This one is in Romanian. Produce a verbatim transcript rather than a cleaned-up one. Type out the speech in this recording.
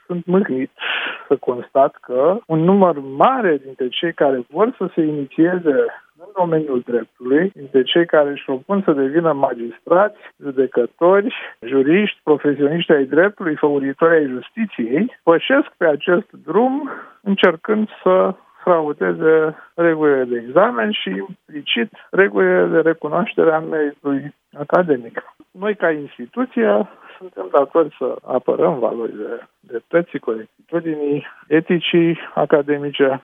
sunt mâhnit să constat că un număr mare dintre cei care vor să se inițieze în domeniul dreptului, dintre cei care își propun să devină magistrați, judecători, juriști, profesioniști ai dreptului, făuritori ai justiției, pășesc pe acest drum încercând să fraudeze regulile de examen și implicit regulile de recunoaștere a meritului academic. Noi, ca instituție, suntem datori să apărăm valorile dreptății, corectitudinii, eticii academice,